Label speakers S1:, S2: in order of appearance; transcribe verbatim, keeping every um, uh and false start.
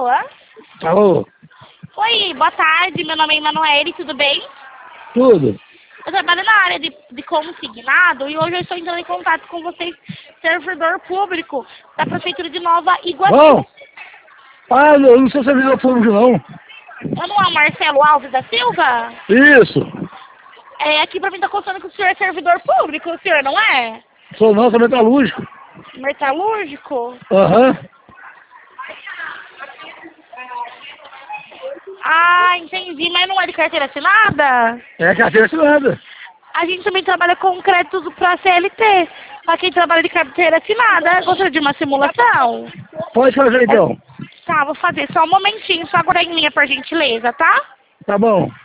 S1: Alô?
S2: Alô?
S1: Oi, boa tarde, meu nome é Emanuele, tudo bem?
S2: Tudo?
S1: Eu trabalho na área de, de consignado e hoje eu estou entrando em contato com vocês, servidor público da Prefeitura de Nova Iguaçu.
S2: Bom, ah, eu não sou servidor público, não.
S1: Eu não é o Marcelo Alves da Silva?
S2: Isso.
S1: É, aqui pra mim tá constando que o senhor é servidor público, o senhor não é?
S2: Sou não, sou metalúrgico.
S1: Metalúrgico?
S2: Aham.
S1: Ah, entendi, mas não é de carteira assinada?
S2: É carteira assinada.
S1: A gente também trabalha com créditos para C L T. Para quem trabalha de carteira assinada, gostaria de uma simulação?
S2: Pode fazer então.
S1: Tá, vou fazer só um momentinho, só agora em linha, por gentileza, tá?
S2: Tá bom.